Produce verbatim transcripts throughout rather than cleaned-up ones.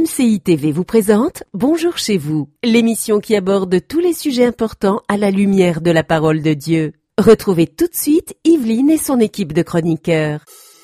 C I T V vous présente Bonjour chez vous, l'émission qui aborde tous les sujets importants à la lumière de la parole de Dieu. Retrouvez tout de suite Yveline et son équipe de chroniqueurs.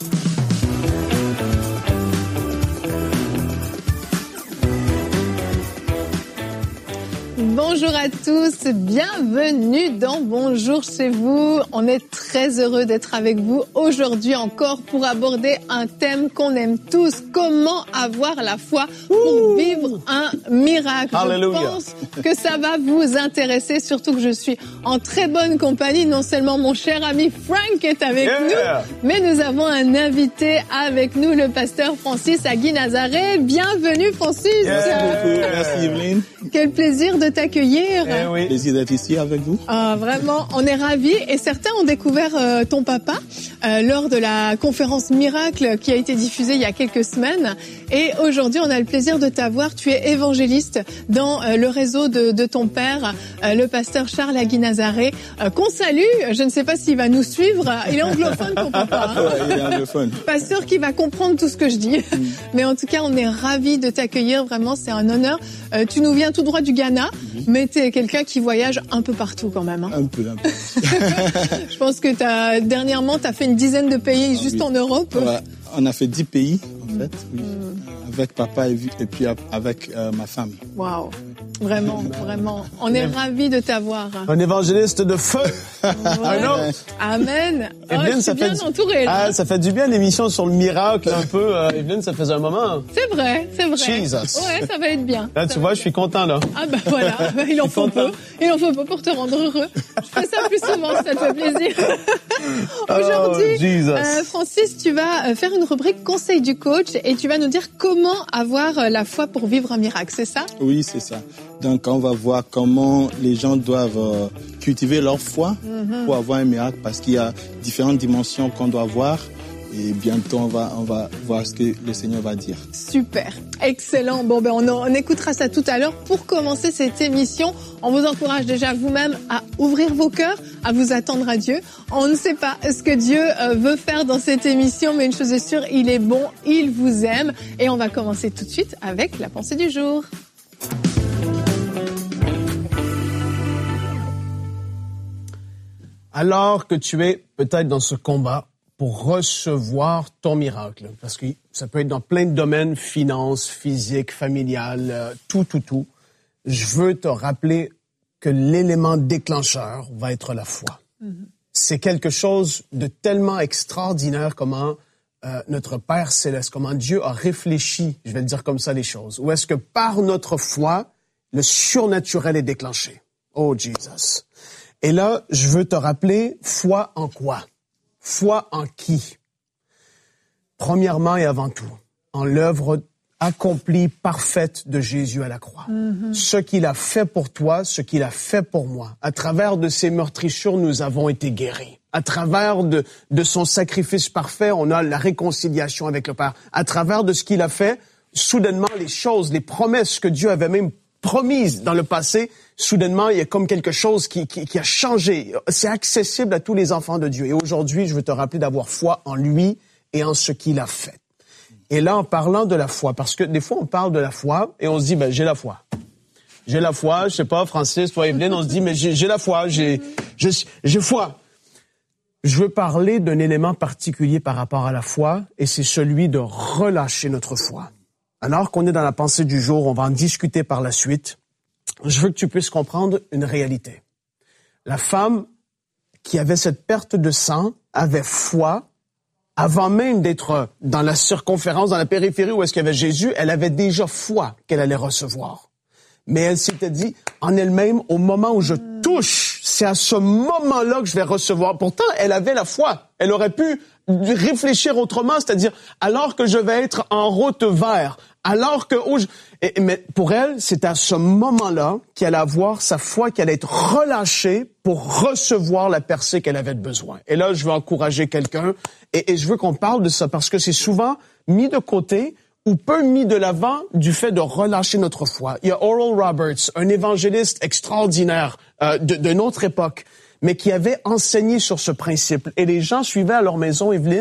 Bonjour à tous, bienvenue dans Bonjour chez vous. On est très heureux d'être avec vous aujourd'hui encore pour aborder un thème qu'on aime tous. Comment avoir la foi pour vivre un miracle. Hallelujah. Je pense que ça va vous intéresser, surtout que je suis en très bonne compagnie. Non seulement mon cher ami Frank est avec Yeah. nous, mais nous avons un invité avec nous, le pasteur Francis Agui-Nazaré. Bienvenue Francis. Merci beaucoup, merci Yveline. Quel plaisir de t'accueillir. Eh oui. Plaisir d'être ici avec vous. Ah, vraiment, on est ravis. Et certains ont découvert euh, ton papa euh, lors de la conférence Miracle qui a été diffusée il y a quelques semaines. Et aujourd'hui, on a le plaisir de t'avoir. Tu es évangéliste dans euh, le réseau de, de ton père, euh, le pasteur Charles Agui-Nazaré, euh, qu'on salue. Je ne sais pas s'il va nous suivre. Il est anglophone, ton papa. Hein. Ouais, il est anglophone. Pas sûr qu'il va comprendre tout ce que je dis. Mm. Mais en tout cas, on est ravis de t'accueillir. Vraiment, c'est un honneur. Euh, tu nous viens tout droit du Ghana, mm-hmm. mais tu es quelqu'un qui voyage un peu partout quand même. Hein. Un peu, un peu. Je pense que t'as, dernièrement, tu as fait une dizaine de pays ah, juste oui. en Europe. Ouais, on a fait dix pays, en fait, oui. Mm. Avec papa et, et puis avec euh, ma femme. Waouh, vraiment, vraiment. On est ravis de t'avoir. Un évangéliste de feu. Ouais. Amen. Oh, Evelyne, je suis ça bien fait entourée. Ah, ça fait du bien l'émission sur le miracle un peu. Euh, Evelyne, ça faisait un moment. C'est vrai, c'est vrai. Jesus. Ouais, ça va être bien. Là, tu vois, je suis content là. Ah bah voilà, il en faut peu. Il en faut peu pour te rendre heureux. Je fais ça plus souvent, ça te fait plaisir. Aujourd'hui, oh, euh, Francis, tu vas faire une rubrique conseil du coach et tu vas nous dire comment avoir la foi pour vivre un miracle, c'est ça? Oui, c'est ça. Donc, on va voir comment les gens doivent euh, cultiver leur foi mm-hmm. pour avoir un miracle, parce qu'il y a différentes dimensions qu'on doit voir. Et bientôt, on va, on va voir ce que le Seigneur va dire. Super, excellent. Bon, ben, on, on écoutera ça tout à l'heure. Pour commencer cette émission, on vous encourage déjà vous-même à ouvrir vos cœurs, à vous attendre à Dieu. On ne sait pas ce que Dieu veut faire dans cette émission, mais une chose est sûre, il est bon, il vous aime. Et on va commencer tout de suite avec la pensée du jour. Alors que tu es peut-être dans ce combat pour recevoir ton miracle, parce que ça peut être dans plein de domaines, finances, physique, familial, euh, tout, tout, tout. Je veux te rappeler que l'élément déclencheur va être la foi. Mm-hmm. C'est quelque chose de tellement extraordinaire comment euh, notre Père Céleste, comment Dieu a réfléchi, je vais le dire comme ça, les choses. Où est-ce que par notre foi, le surnaturel est déclenché. Oh, Jesus. Et là, je veux te rappeler, foi en quoi? Foi en qui? Premièrement et avant tout, en l'œuvre accomplie, parfaite de Jésus à la croix. Mm-hmm. Ce qu'il a fait pour toi, ce qu'il a fait pour moi. À travers de ses meurtrissures, nous avons été guéris. À travers de, de son sacrifice parfait, on a la réconciliation avec le Père. À travers de ce qu'il a fait, soudainement, les choses, les promesses que Dieu avait même promises dans le passé, soudainement, il y a comme quelque chose qui, qui, qui a changé. C'est accessible à tous les enfants de Dieu. Et aujourd'hui, je veux te rappeler d'avoir foi en lui et en ce qu'il a fait. Et là, en parlant de la foi, parce que des fois, on parle de la foi et on se dit, ben, j'ai la foi. J'ai la foi, je sais pas, Francis, toi, Evelyne, on se dit, mais j'ai, j'ai la foi, j'ai, j'ai, j'ai foi. Je veux parler d'un élément particulier par rapport à la foi, et c'est celui de relâcher notre foi. Alors qu'on est dans la pensée du jour, on va en discuter par la suite. Je veux que tu puisses comprendre une réalité. La femme qui avait cette perte de sang avait foi avant même d'être dans la circonférence, dans la périphérie où est-ce qu'il y avait Jésus, elle avait déjà foi qu'elle allait recevoir. Mais elle s'était dit en elle-même, au moment où je touche, c'est à ce moment-là que je vais recevoir. Pourtant, elle avait la foi. Elle aurait pu réfléchir autrement, c'est-à-dire, alors que je vais être en route vers, alors que... Oh, je... Et, mais pour elle, c'est à ce moment-là qu'elle allait avoir sa foi, qu'elle allait être relâchée pour recevoir la percée qu'elle avait besoin. Et là, je veux encourager quelqu'un, et, et je veux qu'on parle de ça, parce que c'est souvent mis de côté ou peu mis de l'avant du fait de relâcher notre foi. Il y a Oral Roberts, un évangéliste extraordinaire euh, de, de notre époque, mais qui avait enseigné sur ce principe. Et les gens suivaient à leur maison, Evelyne,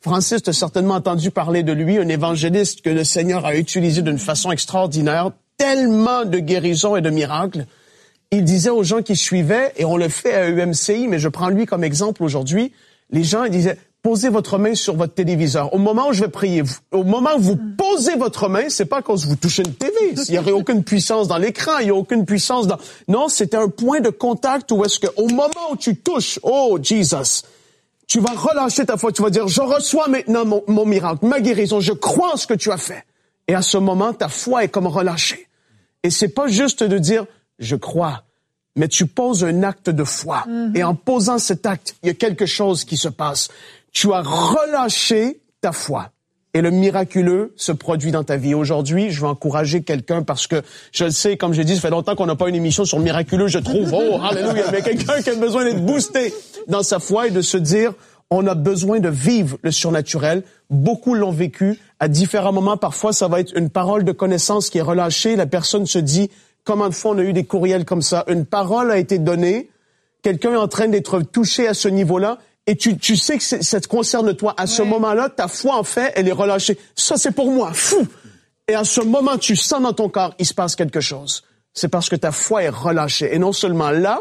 Francis, tu as certainement entendu parler de lui, un évangéliste que le Seigneur a utilisé d'une façon extraordinaire, tellement de guérisons et de miracles. Il disait aux gens qui suivaient, et on le fait à E M C I, mais je prends lui comme exemple aujourd'hui, les gens, ils disaient, posez votre main sur votre téléviseur. Au moment où je vais prier, vous, au moment où vous posez votre main, c'est pas quand vous touchez une T V. Il n'y aurait aucune puissance dans l'écran, il n'y a aucune puissance dans... Non, c'était un point de contact où est-ce que, au moment où tu touches, oh, Jesus, tu vas relâcher ta foi, tu vas dire, je reçois maintenant mon, mon miracle, ma guérison, je crois en ce que tu as fait. Et à ce moment, ta foi est comme relâchée. Et c'est pas juste de dire, je crois, mais tu poses un acte de foi. Mm-hmm. Et en posant cet acte, il y a quelque chose qui se passe. Tu as relâché ta foi. Et le miraculeux se produit dans ta vie. Aujourd'hui, je veux encourager quelqu'un parce que, je le sais, comme j'ai dit, ça fait longtemps qu'on n'a pas une émission sur le miraculeux, je trouve. Oh, alléluia, mais quelqu'un qui a besoin d'être boosté dans sa foi et de se dire, on a besoin de vivre le surnaturel. Beaucoup l'ont vécu à différents moments. Parfois, ça va être une parole de connaissance qui est relâchée. La personne se dit, combien de fois on a eu des courriels comme ça? Une parole a été donnée. Quelqu'un est en train d'être touché à ce niveau-là. Et tu, tu sais que ça te concerne toi. À ce ouais. moment-là, ta foi, en fait, elle est relâchée. Ça, c'est pour moi. Fou! Et à ce moment, tu sens dans ton corps, il se passe quelque chose. C'est parce que ta foi est relâchée. Et non seulement là,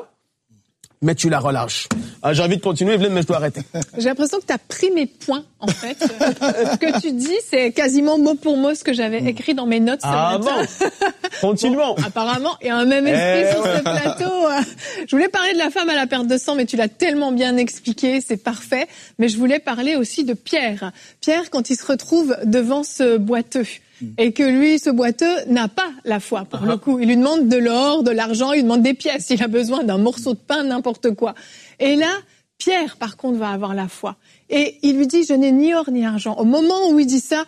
mais tu la relâches. Ah, j'ai envie de continuer, Evelyne, mais je dois arrêter. J'ai l'impression que tu as pris mes points, en fait. Ce que tu dis, c'est quasiment mot pour mot ce que j'avais écrit dans mes notes ce ah matin. Bon. Continuons. Bon, apparemment, il y a un même esprit eh sur ce plateau. Je voulais parler de la femme à la perte de sang, mais tu l'as tellement bien expliqué, c'est parfait. Mais je voulais parler aussi de Pierre. Pierre, quand il se retrouve devant ce boiteux, et que lui, ce boiteux, n'a pas la foi, pour uh-huh. le coup. Il lui demande de l'or, de l'argent, il lui demande des pièces, il a besoin d'un morceau de pain, n'importe quoi. Et là, Pierre, par contre, va avoir la foi. Et il lui dit, je n'ai ni or ni argent. Au moment où il dit ça,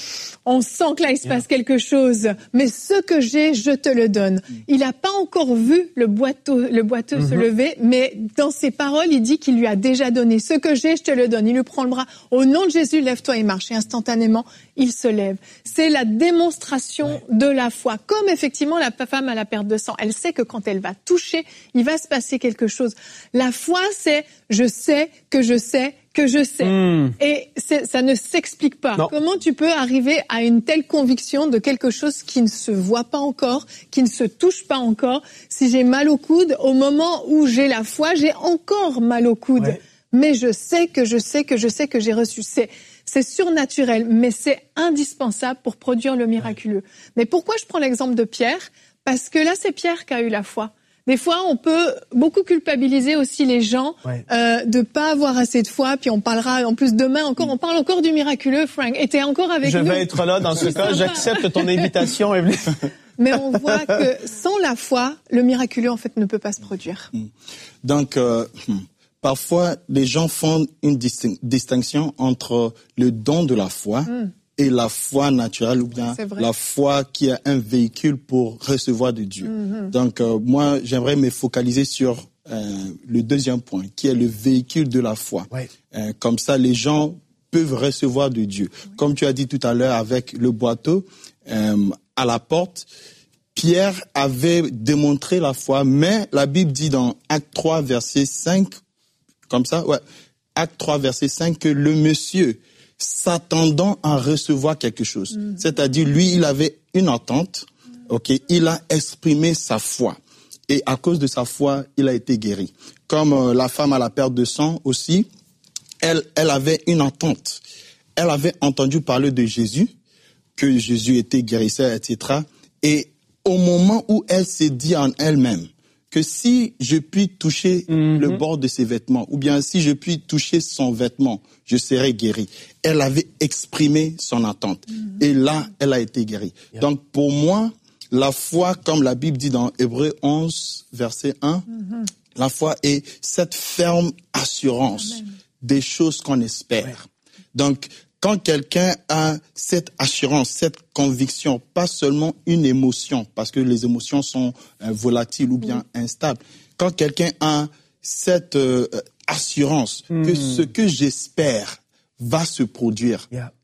on sent que là, il se passe quelque chose. Mais ce que j'ai, je te le donne. Il n'a pas encore vu le boiteux, le boiteux mm-hmm. se lever, mais dans ses paroles, il dit qu'il lui a déjà donné. Ce que j'ai, je te le donne. Il lui prend le bras. Au nom de Jésus, lève-toi et marche. Et instantanément, il se lève. C'est la démonstration ouais. de la foi. Comme effectivement la femme à la perte de sang. Elle sait que quand elle va toucher, il va se passer quelque chose. La foi, c'est je sais que je sais que je sais. Mmh. Et c'est, ça ne s'explique pas. Non. Comment tu peux arriver à une telle conviction de quelque chose qui ne se voit pas encore, qui ne se touche pas encore? Si j'ai mal au coude, au moment où j'ai la foi, j'ai encore mal au coude. Ouais. Mais je sais que je sais que je sais que j'ai reçu. C'est, c'est surnaturel, mais c'est indispensable pour produire le miraculeux. Ouais. Mais pourquoi je prends l'exemple de Pierre? Parce que là, c'est Pierre qui a eu la foi. Des fois, on peut beaucoup culpabiliser aussi les gens ouais. euh, de pas avoir assez de foi. Puis on parlera, en plus demain encore, on parle encore du miraculeux, Frank. Et t'es encore avec Je nous. Je vais être là dans ce cas. J'accepte ton invitation, Evelyne. Mais on voit que sans la foi, le miraculeux en fait ne peut pas se produire. Donc, euh, parfois, les gens font une disting- distinction entre le don de la foi. Mm. et la foi naturelle ou bien la foi qui est un véhicule pour recevoir de Dieu. Mm-hmm. Donc, euh, moi, j'aimerais me focaliser sur euh, le deuxième point, qui est le véhicule de la foi. Ouais. Euh, comme ça, les gens peuvent recevoir de Dieu. Ouais. Comme tu as dit tout à l'heure avec le boiteux, euh, à la porte, Pierre avait démontré la foi, mais la Bible dit dans Acte trois, verset cinq, comme ça, ouais, Acte trois, verset cinq, que le monsieur, s'attendant à recevoir quelque chose. Mmh. C'est-à-dire, lui, il avait une attente, ok, il a exprimé sa foi. Et à cause de sa foi, il a été guéri. Comme euh, la femme à la perte de sang aussi, elle, elle avait une attente. Elle avait entendu parler de Jésus, que Jésus était guérisseur, et cetera. Et au moment où elle s'est dit en elle-même, que si je puis toucher mm-hmm. le bord de ses vêtements, ou bien si je puis toucher son vêtement, je serai guéri. Elle avait exprimé son attente. Mm-hmm. Et là, elle a été guérie. Yeah. Donc, pour moi, la foi, comme la Bible dit dans Hébreux onze, verset un, mm-hmm. la foi est cette ferme assurance Amen. Des choses qu'on espère. Ouais. Donc, quand quelqu'un a cette assurance, cette conviction, pas seulement une émotion, parce que les émotions sont euh, volatiles ou bien oui. instables. Quand quelqu'un a cette euh, assurance mmh. que ce que j'espère va se produire, yeah.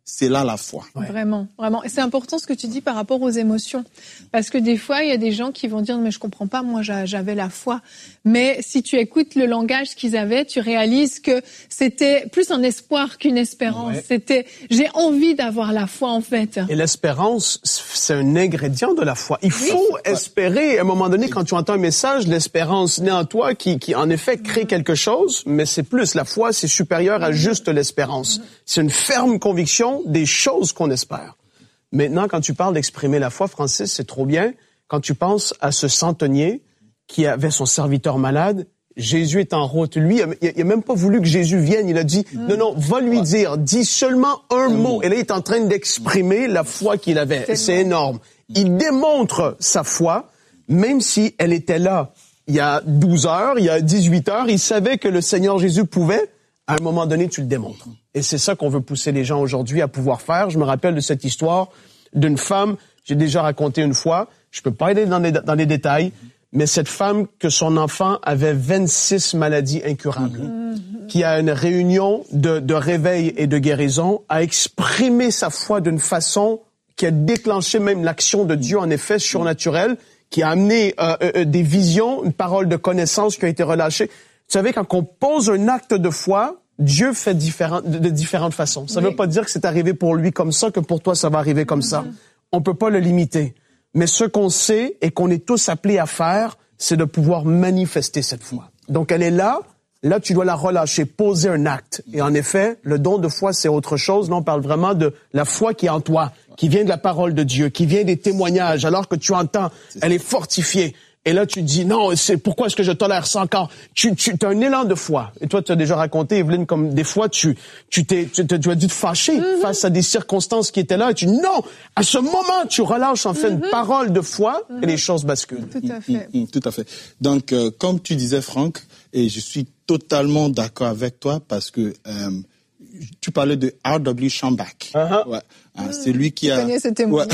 c'est là la foi. Ouais. Vraiment, vraiment. Et c'est important ce que tu dis par rapport aux émotions. Parce que des fois, il y a des gens qui vont dire « mais je comprends pas, moi j'avais la foi ». Mais si tu écoutes le langage qu'ils avaient, tu réalises que c'était plus un espoir qu'une espérance. Ouais. C'était « j'ai envie d'avoir la foi » en fait. Et l'espérance, c'est un ingrédient de la foi. Il faut oui. espérer. À un moment donné, quand tu entends un message, l'espérance naît en toi qui, qui en effet crée quelque chose, mais c'est plus. La foi, c'est supérieur à juste l'espérance. C'est une ferme conviction des choses qu'on espère. Maintenant, quand tu parles d'exprimer la foi, Francis, c'est trop bien. Quand tu penses à ce centenier qui avait son serviteur malade, Jésus est en route. Lui, il n'a même pas voulu que Jésus vienne. Il a dit, mmh. non, non, va lui dire, dis seulement un mmh. mot. Et là, il est en train d'exprimer la foi qu'il avait. C'est, c'est énorme. Il démontre sa foi, même si elle était là il y a douze heures, il y a dix-huit heures. Il savait que le Seigneur Jésus pouvait. À un moment donné, tu le démontres. Et c'est ça qu'on veut pousser les gens aujourd'hui à pouvoir faire. Je me rappelle de cette histoire d'une femme, j'ai déjà raconté une fois, je peux pas aller dans les, dans les détails, mais cette femme que son enfant avait vingt-six maladies incurables, mm-hmm. qui à une réunion de, de réveil et de guérison a exprimé sa foi d'une façon qui a déclenché même l'action de Dieu, en effet, surnaturelle, qui a amené euh, euh, des visions, une parole de connaissance qui a été relâchée. Vous savez, quand on pose un acte de foi, Dieu fait différent, de, de différentes façons. Ça ne oui. veut pas dire que c'est arrivé pour lui comme ça, que pour toi, ça va arriver comme mm-hmm. ça. On peut pas le limiter. Mais ce qu'on sait et qu'on est tous appelés à faire, c'est de pouvoir manifester cette foi. Donc, elle est là. Là, tu dois la relâcher, poser un acte. Et en effet, le don de foi, c'est autre chose. Là, on parle vraiment de la foi qui est en toi, qui vient de la parole de Dieu, qui vient des témoignages. Alors que tu entends, elle est fortifiée. Et là, tu dis, non, c'est pourquoi est-ce que je tolère ça encore? Tu, tu as un élan de foi. Et toi, tu as déjà raconté, Evelyne, comme des fois, tu, tu t'es, tu, tu as dû te fâcher mm-hmm. face à des circonstances qui étaient là. Et tu dis, non, à ce moment, tu relâches en fait mm-hmm. une parole de foi mm-hmm. et les choses basculent. Tout à fait. Mm-hmm. Tout à fait. Donc, euh, comme tu disais, Franck, et je suis totalement d'accord avec toi parce que euh, tu parlais de R W Schambach. Uh-huh. Ouais. Ah, mmh, c'est lui qui a, ouais,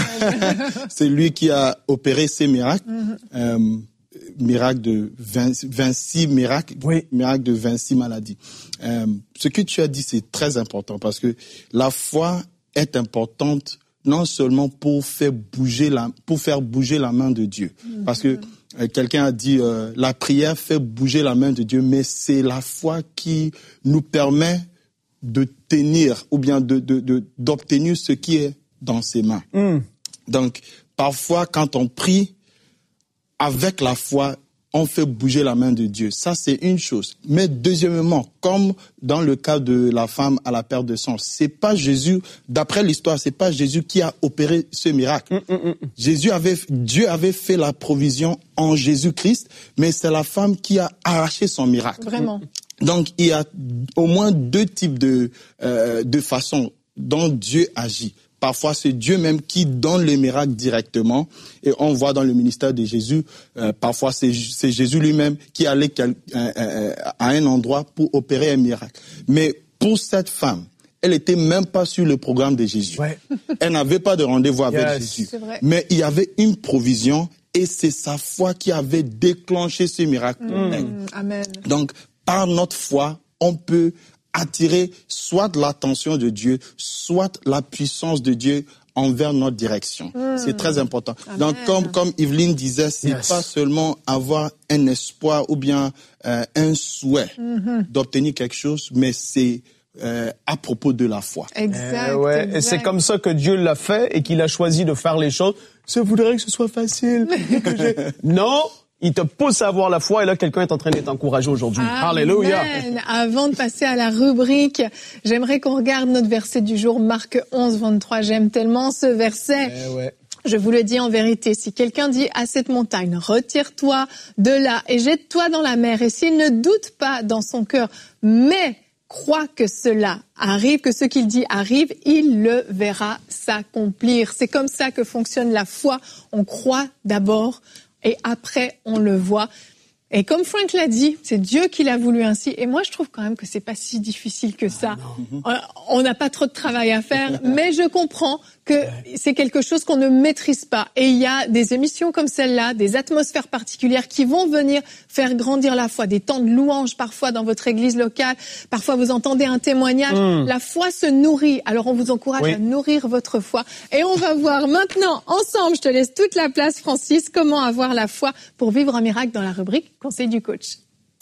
c'est lui qui a opéré ces miracles, mmh. euh, miracles de vingt, vingt-six miracles, oui. miracles de vingt-six maladies. Euh, ce que tu as dit, c'est très important parce que la foi est importante non seulement pour faire bouger la, pour faire bouger la main de Dieu, mmh. parce que euh, quelqu'un a dit euh, la prière fait bouger la main de Dieu, mais c'est la foi qui nous permet de tenir ou bien de, de, de, d'obtenir ce qui est dans ses mains. Mm. Donc, parfois, quand on prie avec la foi, on fait bouger la main de Dieu. Ça, c'est une chose. Mais deuxièmement, comme dans le cas de la femme à la perte de sang, c'est pas Jésus, d'après l'histoire, c'est pas Jésus qui a opéré ce miracle. Mm, mm, mm. Jésus avait, Dieu avait fait la provision en Jésus-Christ, mais c'est la femme qui a arraché son miracle. Vraiment. Donc, il y a au moins deux types de, euh, de façons dont Dieu agit. Parfois, c'est Dieu même qui donne le miracle directement. Et on voit dans le ministère de Jésus, euh, parfois c'est, c'est Jésus lui-même qui allait quel, euh, euh, à un endroit pour opérer un miracle. Mais pour cette femme, elle était même pas sur le programme de Jésus. Ouais. Elle n'avait pas de rendez-vous avec yes. Jésus. C'est vrai. Mais il y avait une provision et c'est sa foi qui avait déclenché ce miracle. Mmh. Amen. Donc, par notre foi, on peut attirer soit l'attention de Dieu, soit la puissance de Dieu envers notre direction. Mmh. C'est très important. Amen. Donc, comme, comme Evelyne disait, c'est yes. pas seulement avoir un espoir ou bien euh, un souhait mmh. d'obtenir quelque chose, mais c'est euh, à propos de la foi. Exact, euh, ouais. exact. Et c'est comme ça que Dieu l'a fait et qu'il a choisi de faire les choses. Ça voudrait que ce soit facile. que j'ai... Non! Il te pousse à avoir la foi et là, quelqu'un est en train d'être encouragé aujourd'hui. Amen. Alléluia. Avant de passer à la rubrique, j'aimerais qu'on regarde notre verset du jour, Marc onze, vingt-trois. J'aime tellement ce verset. Eh ouais. Je vous le dis en vérité, si quelqu'un dit à cette montagne, retire-toi de là et jette-toi dans la mer, et s'il ne doute pas dans son cœur, mais croit que cela arrive, que ce qu'il dit arrive, il le verra s'accomplir. C'est comme ça que fonctionne la foi. On croit d'abord et après, on le voit. Et comme Frank l'a dit, c'est Dieu qui l'a voulu ainsi. Et moi, je trouve quand même que c'est pas si difficile que ça. Ah, on n'a pas trop de travail à faire, mais je comprends que c'est quelque chose qu'on ne maîtrise pas. Et il y a des émissions comme celle-là, des atmosphères particulières qui vont venir faire grandir la foi. Des temps de louange parfois dans votre église locale. Parfois, vous entendez un témoignage. Mmh. La foi se nourrit. Alors, on vous encourage oui. à nourrir votre foi. Et on va voir maintenant, ensemble, je te laisse toute la place, Francis, comment avoir la foi pour vivre un miracle dans la rubrique Conseil du coach.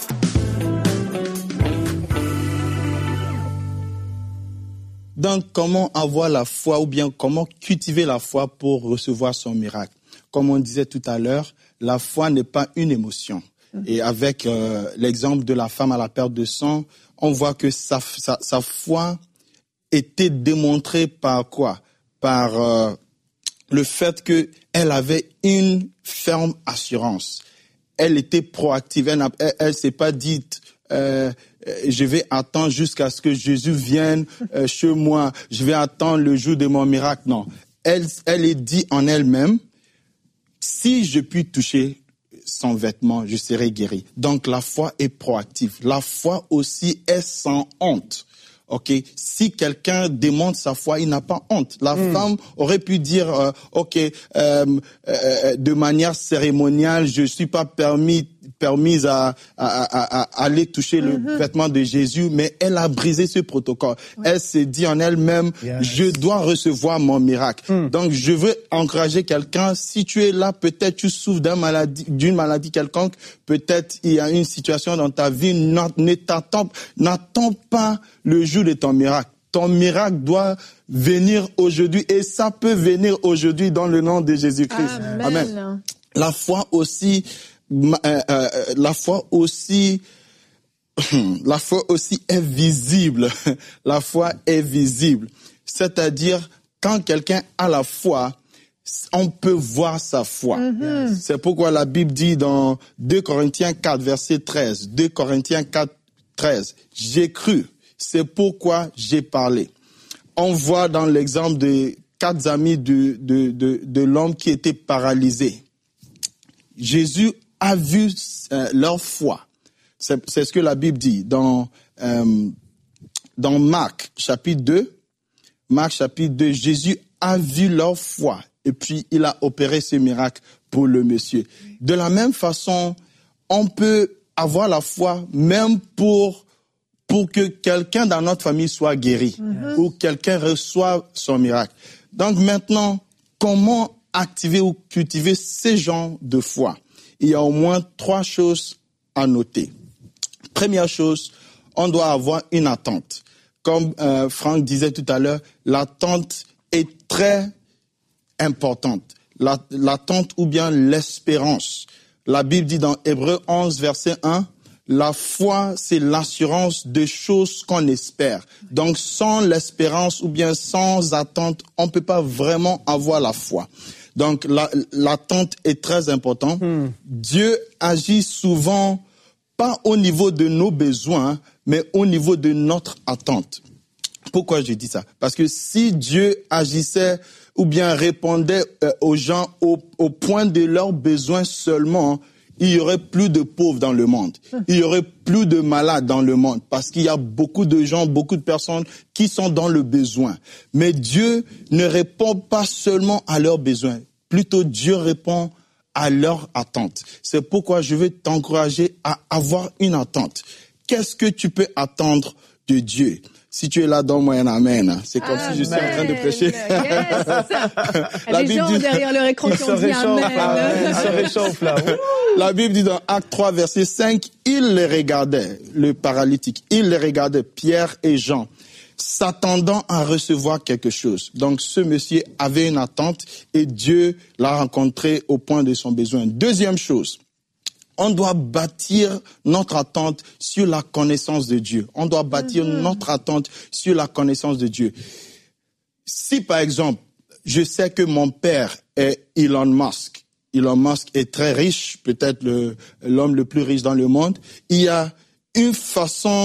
Donc, comment avoir la foi ou bien comment cultiver la foi pour recevoir son miracle? Comme on disait tout à l'heure, la foi n'est pas une émotion. Mmh. Et avec euh, l'exemple de la femme à la perte de sang, on voit que sa, sa, sa foi était démontrée par quoi? Par euh, le fait qu'elle avait une ferme assurance. Elle était proactive. Elle elle, elle s'est pas dite euh, je vais attendre jusqu'à ce que Jésus vienne euh, chez moi. Je vais attendre le jour de mon miracle. Non, elle, elle est dit en elle-même, si je puis toucher son vêtement, je serai guéri. Donc la foi est proactive. La foi aussi est sans honte. Ok, si quelqu'un démontre sa foi, il n'a pas honte. La mmh. femme aurait pu dire, euh, ok, euh, euh, de manière cérémoniale, je suis pas permis, permise à, à, à, à aller toucher mmh. le vêtement de Jésus, mais elle a brisé ce protocole. Ouais. Elle s'est dit en elle-même, yes. je dois recevoir mon miracle. Mmh. Donc, je veux encourager quelqu'un. Si tu es là, peut-être tu souffres d'une maladie, d'une maladie quelconque, peut-être il y a une situation dans ta vie, ne t'attends, n'attends pas le jour de ton miracle. Ton miracle doit venir aujourd'hui et ça peut venir aujourd'hui dans le nom de Jésus-Christ. Amen. Amen. La foi aussi, euh, euh, la foi aussi, la foi aussi est visible. La foi est visible. C'est-à-dire, quand quelqu'un a la foi, on peut voir sa foi. Mm-hmm. C'est pourquoi la Bible dit dans deux Corinthiens quatre, verset treize, deux Corinthiens quatre, treize, j'ai cru. C'est pourquoi j'ai parlé. On voit dans l'exemple des quatre amis de, de, de, de l'homme qui était paralysé. Jésus a vu euh, leur foi. C'est, c'est ce que la Bible dit dans, euh, dans Marc chapitre deux. Marc chapitre deux, Jésus a vu leur foi et puis il a opéré ce miracle pour le monsieur. De la même façon, on peut avoir la foi même pour pour que quelqu'un dans notre famille soit guéri, mm-hmm. ou quelqu'un reçoive son miracle. Donc maintenant, comment activer ou cultiver ces genres de foi? Il y a au moins trois choses à noter. Première chose, on doit avoir une attente. Comme euh, Franck disait tout à l'heure, l'attente est très importante. La, l'attente ou bien l'espérance. La Bible dit dans Hébreux onze, verset un, la foi, c'est l'assurance de choses qu'on espère. Donc, sans l'espérance ou bien sans attente, on ne peut pas vraiment avoir la foi. Donc, la, l'attente est très importante. Hmm. Dieu agit souvent pas au niveau de nos besoins, mais au niveau de notre attente. Pourquoi je dis ça? Parce que si Dieu agissait ou bien répondait euh, aux gens au, au point de leurs besoins seulement, il y aurait plus de pauvres dans le monde. Il y aurait plus de malades dans le monde parce qu'il y a beaucoup de gens, beaucoup de personnes qui sont dans le besoin. Mais Dieu ne répond pas seulement à leurs besoins. Plutôt, Dieu répond à leurs attentes. C'est pourquoi je veux t'encourager à avoir une attente. Qu'est-ce que tu peux attendre de Dieu? Si tu es là, donne-moi un amen. C'est comme amen. Si je suis en train de prêcher. Yes. La les Bible gens dit... derrière leur écran qui ont dit amen. Ça réchauffe là. La Bible dit dans Actes trois, verset cinq, il les regardait, le paralytique, il les regardait, Pierre et Jean, s'attendant à recevoir quelque chose. Donc ce monsieur avait une attente et Dieu l'a rencontré au point de son besoin. Deuxième chose, on doit bâtir notre attente sur la connaissance de Dieu. On doit bâtir mm-hmm. notre attente sur la connaissance de Dieu. Si, par exemple, je sais que mon père est Elon Musk, Elon Musk est très riche, peut-être le, l'homme le plus riche dans le monde, il y a une façon,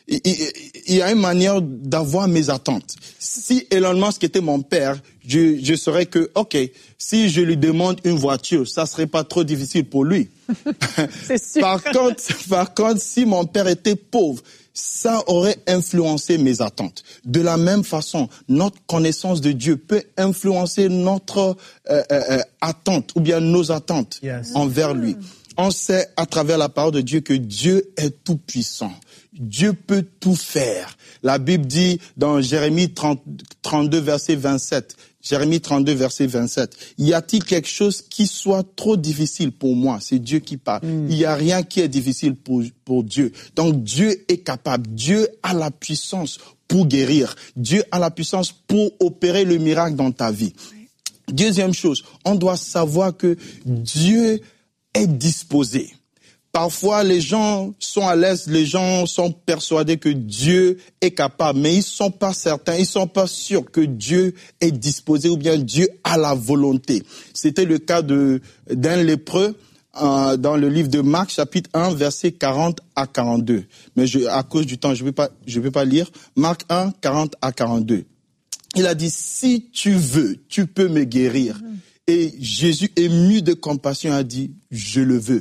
il, il, il y a une manière d'avoir mes attentes. Si Elon Musk était mon père, je, je saurais que, ok, si je lui demande une voiture, ça serait pas trop difficile pour lui. C'est sûr. Par contre, par contre, si mon père était pauvre, ça aurait influencé mes attentes. De la même façon, notre connaissance de Dieu peut influencer notre euh, euh, attente ou bien nos attentes Yes. envers lui. On sait à travers la parole de Dieu que Dieu est tout puissant. Dieu peut tout faire. La Bible dit dans Jérémie trente, trente-deux, verset vingt-sept, Jérémie trente-deux, verset vingt-sept, y a-t-il quelque chose qui soit trop difficile pour moi? C'est Dieu qui parle. Mm. Il n'y a rien qui est difficile pour, pour Dieu. Donc Dieu est capable. Dieu a la puissance pour guérir. Dieu a la puissance pour opérer le miracle dans ta vie. Deuxième chose, on doit savoir que Dieu est disposé. Parfois, les gens sont à l'aise, les gens sont persuadés que Dieu est capable, mais ils sont pas certains, ils sont pas sûrs que Dieu est disposé ou bien Dieu a la volonté. C'était le cas de d'un lépreux euh, dans le livre de Marc, chapitre un, versets quarante à quarante-deux. Mais je, à cause du temps, je vais pas, je vais pas lire. Marc un, quarante à quarante-deux. Il a dit, si tu veux, tu peux me guérir. Mmh. Et Jésus, ému de compassion, a dit, je le veux.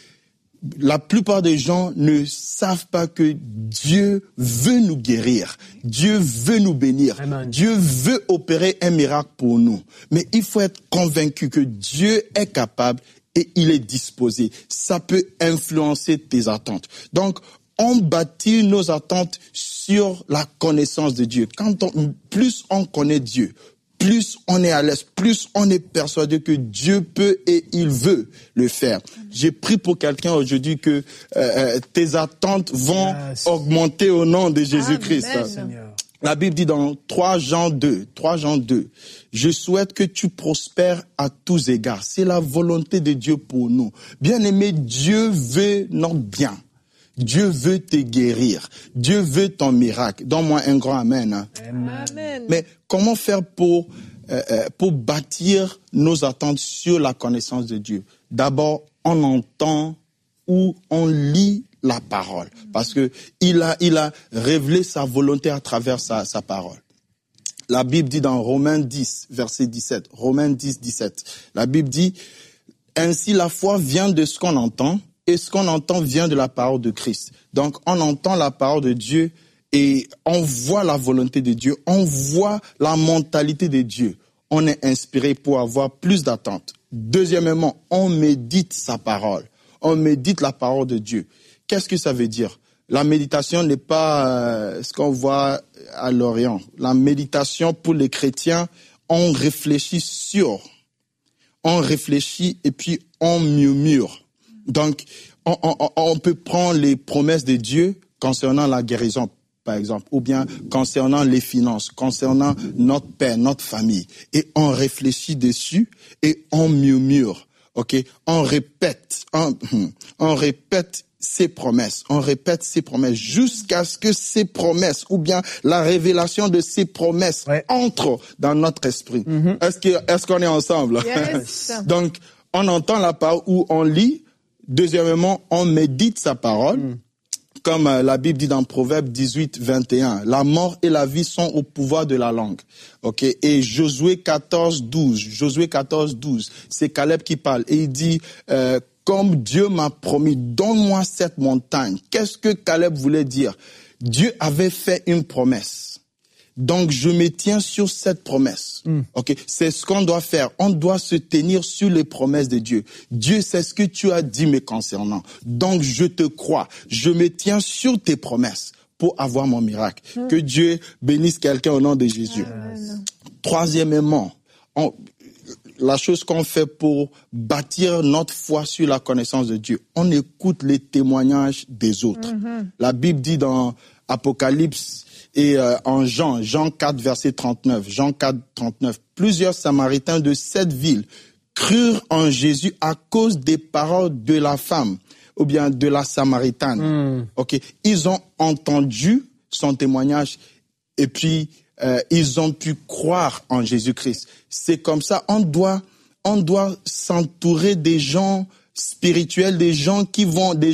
La plupart des gens ne savent pas que Dieu veut nous guérir. Dieu veut nous bénir. Amen. Dieu veut opérer un miracle pour nous. Mais il faut être convaincu que Dieu est capable et il est disposé. Ça peut influencer tes attentes. Donc, on bâtit nos attentes sur la connaissance de Dieu. Quand on, plus on connaît Dieu, plus on est à l'aise, plus on est persuadé que Dieu peut et il veut le faire. J'ai pris pour quelqu'un aujourd'hui que euh, tes attentes vont yes. augmenter au nom de Jésus-Christ. Amen. La Bible dit dans trois Jean deux, trois Jean deux, je souhaite que tu prospères à tous égards. C'est la volonté de Dieu pour nous. Bien-aimé, Dieu veut notre bien. Dieu veut te guérir. Dieu veut ton miracle. Donne-moi un grand amen. Hein. Amen. Mais comment faire pour, euh, pour bâtir nos attentes sur la connaissance de Dieu? D'abord, on entend ou on lit la parole. Parce que il a, il a révélé sa volonté à travers sa, sa parole. La Bible dit dans Romains dix, verset dix-sept. Romains dix, dix-sept. La Bible dit, ainsi la foi vient de ce qu'on entend. Et ce qu'on entend vient de la parole de Christ. Donc, on entend la parole de Dieu et on voit la volonté de Dieu, on voit la mentalité de Dieu. On est inspiré pour avoir plus d'attentes. Deuxièmement, on médite sa parole. On médite la parole de Dieu. Qu'est-ce que ça veut dire? La méditation n'est pas euh, ce qu'on voit à l'Orient. La méditation pour les chrétiens, on réfléchit sur, on réfléchit et puis on murmure. Donc, on, on, on peut prendre les promesses de Dieu concernant la guérison, par exemple, ou bien concernant les finances, concernant notre père, notre famille, et on réfléchit dessus et on murmure, ok? On répète, on, on répète ces promesses, on répète ces promesses jusqu'à ce que ces promesses, ou bien la révélation de ces promesses ouais. entre dans notre esprit. Mm-hmm. Est-ce que, est-ce qu'on est ensemble? Yes. Donc, on entend la parole ou on lit. Deuxièmement, on médite sa parole, mm. comme euh, la Bible dit dans Proverbe dix-huit, vingt et un. La mort et la vie sont au pouvoir de la langue. Ok. Et Josué quatorze, douze. Josué quatorze, douze. C'est Caleb qui parle et il dit euh, comme Dieu m'a promis, donne-moi cette montagne. Qu'est-ce que Caleb voulait dire? Dieu avait fait une promesse. Donc, je me tiens sur cette promesse. Mm. Ok, c'est ce qu'on doit faire. On doit se tenir sur les promesses de Dieu. Dieu, c'est ce que tu as dit me concernant. Donc, je te crois. Je me tiens sur tes promesses pour avoir mon miracle. Mm. Que Dieu bénisse quelqu'un au nom de Jésus. Amen. Troisièmement, on, la chose qu'on fait pour bâtir notre foi sur la connaissance de Dieu, on écoute les témoignages des autres. Mm-hmm. La Bible dit dans Apocalypse, et euh, en Jean, Jean quatre, verset trente-neuf, Jean quatre, trente-neuf, plusieurs Samaritains de cette ville crurent en Jésus à cause des paroles de la femme, ou bien de la Samaritaine. Mm. Ok, ils ont entendu son témoignage et puis euh, ils ont pu croire en Jésus-Christ. C'est comme ça, on doit, on doit s'entourer des gens spirituels, des gens qui vont, des gens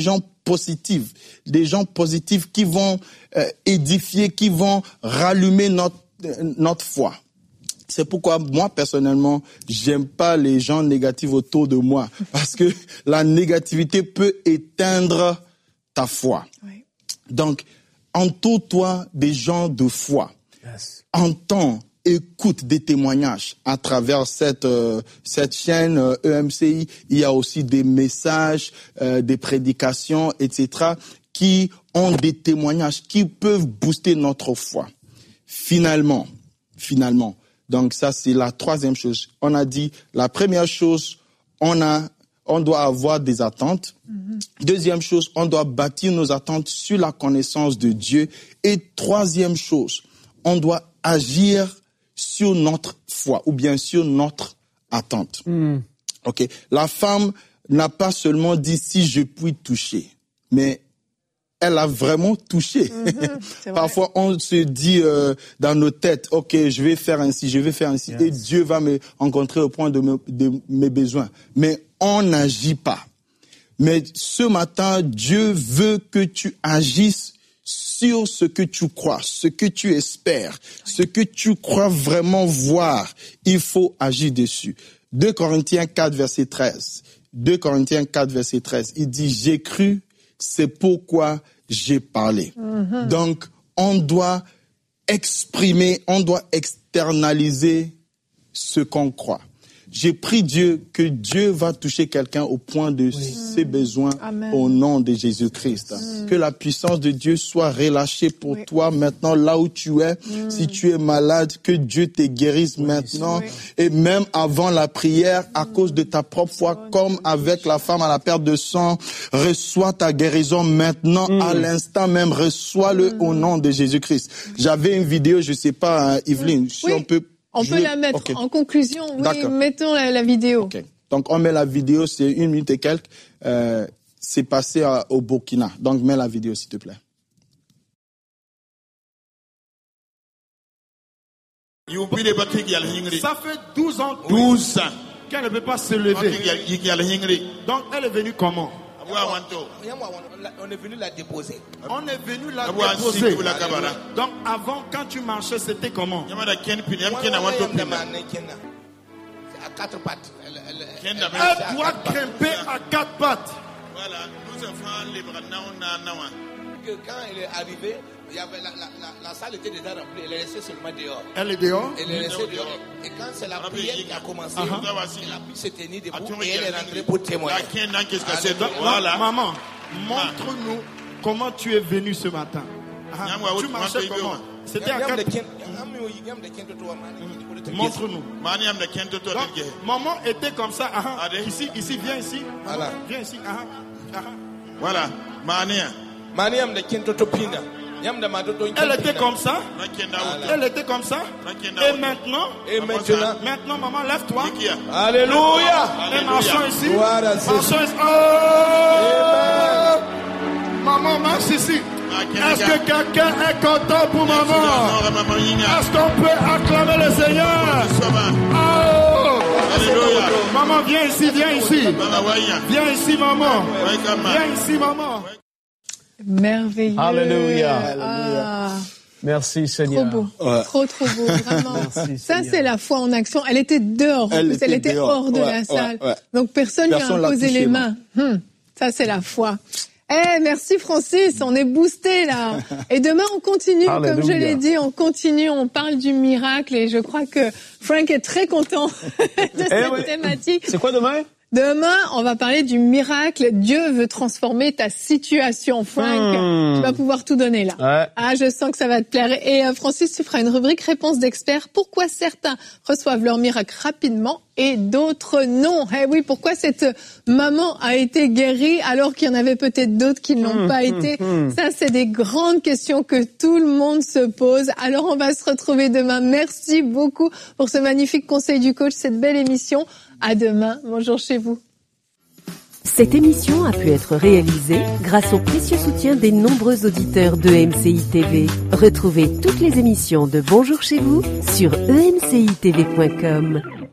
positifs, des gens positifs qui vont euh, édifier, qui vont rallumer notre, euh, notre foi. C'est pourquoi moi, personnellement, j'aime pas les gens négatifs autour de moi. Parce que la négativité peut éteindre ta foi. Oui. Donc, entoure-toi des gens de foi. Yes. Entends, écoute des témoignages à travers cette euh, cette chaîne euh, E M C I. Il y a aussi des messages, euh, des prédications, et cetera qui ont des témoignages qui peuvent booster notre foi. Finalement, finalement, donc ça, c'est la troisième chose. On a dit, la première chose, on a, on doit avoir des attentes. Mm-hmm. Deuxième chose, on doit bâtir nos attentes sur la connaissance de Dieu. Et troisième chose, on doit agir sur notre foi ou bien sur notre attente. Mm. Ok. La femme n'a pas seulement dit si je puis toucher, mais elle a vraiment touché. Mmh, Parfois, on se dit euh, dans nos têtes, ok, je vais faire ainsi, je vais faire ainsi, yes. et Dieu va me rencontrer au point de, me, de mes besoins. Mais on n'agit pas. Mais ce matin, Dieu veut que tu agisses sur ce que tu crois, ce que tu espères, ce que tu crois vraiment voir. Il faut agir dessus. deux Corinthiens quatre, verset treize. deux Corinthiens quatre, verset treize. Il dit, j'ai cru, c'est pourquoi j'ai parlé. Mm-hmm. Donc, on doit exprimer, on doit externaliser ce qu'on croit. J'ai pris Dieu que Dieu va toucher quelqu'un au point de oui. ses besoins. Amen. Au nom de Jésus-Christ. Mm. Que la puissance de Dieu soit relâchée pour oui. toi maintenant là où tu es. Mm. Si tu es malade, que Dieu te guérisse oui. maintenant. Oui. Et même avant la prière, à mm. cause de ta propre foi, oh, comme avec la femme à la perte de sang, reçois ta guérison maintenant, mm. à l'instant même, reçois-le mm. au nom de Jésus-Christ. J'avais une vidéo, je sais pas, hein, Yveline, si oui. on peut... On je peut vais... la mettre okay. en conclusion. Oui, D'accord. mettons la, la vidéo. Okay. Donc, on met la vidéo, c'est une minute et quelques. Euh, c'est passé à, au Burkina. Donc, mets la vidéo, s'il te plaît. Ça fait douze ans. douze ans. Qu'elle ne peut pas se lever. Donc, elle est venue comment? On est venu la déposer. On est venu la déposer. Donc avant, quand tu marchais, c'était comment? À quatre pattes. Elle doit grimper à quatre pattes. Voilà. Nous enfants libres. Quand elle est arrivée, il y avait la, la, la, la salle était déjà remplie. Elle est restée seulement dehors. Elle est dehors? Elle est restée dehors. Et quand c'est la prière qui a commencé, uh-huh. elle a pu se tenir debout et elle est rentrée pour témoigner. Voilà. Maman, montre-nous comment tu es venu ce matin. Uh-huh. Tu marchais comment? C'était à quatre... Montre-nous. Donc, maman était comme ça. Uh-huh. Ici, ici, viens ici. Voilà. Viens ici. Uh-huh. Uh-huh. Voilà. Mania. Mania de Kentotopina. Elle était comme ça. Elle était comme ça. Et maintenant, et maintenant, maintenant, maman, lève-toi. Alléluia. Et marchons ici. Marchons ici. Oh! Maman, marche ici. Est-ce que quelqu'un est content pour maman? Est-ce qu'on peut acclamer le Seigneur? Oh! Alléluia. Maman, viens ici, viens ici. Viens ici, maman. Viens ici, maman. Merveilleux. Alléluia. Ah. Merci Seigneur. Trop beau. Ouais. Trop, trop beau. Vraiment. Merci, ça, c'est la foi en action. Elle était dehors. Elle, était, elle était dehors. hors de ouais, la salle. Ouais, ouais. Donc, personne ne lui a imposé les mains. Hum, ça, c'est la foi. Eh, merci Francis. On est boosté là. Et demain, on continue. Alléluia. Comme je l'ai dit, on continue. On parle du miracle. Et je crois que Frank est très content de eh cette oui. thématique. C'est quoi demain? Demain, on va parler du miracle. Dieu veut transformer ta situation. Frank, hmm. tu vas pouvoir tout donner là. Ouais. Ah, je sens que ça va te plaire. Et euh, Francis, tu feras une rubrique réponse d'experts. Pourquoi certains reçoivent leur miracle rapidement et d'autres non? Eh oui, pourquoi cette maman a été guérie alors qu'il y en avait peut-être d'autres qui ne l'ont mmh, pas mmh, été? Mmh. Ça, c'est des grandes questions que tout le monde se pose. Alors, on va se retrouver demain. Merci beaucoup pour ce magnifique conseil du coach, cette belle émission. À demain. Bonjour chez vous. Cette émission a pu être réalisée grâce au précieux soutien des nombreux auditeurs de E M C I T V. Retrouvez toutes les émissions de Bonjour chez vous sur e m c i t v point com.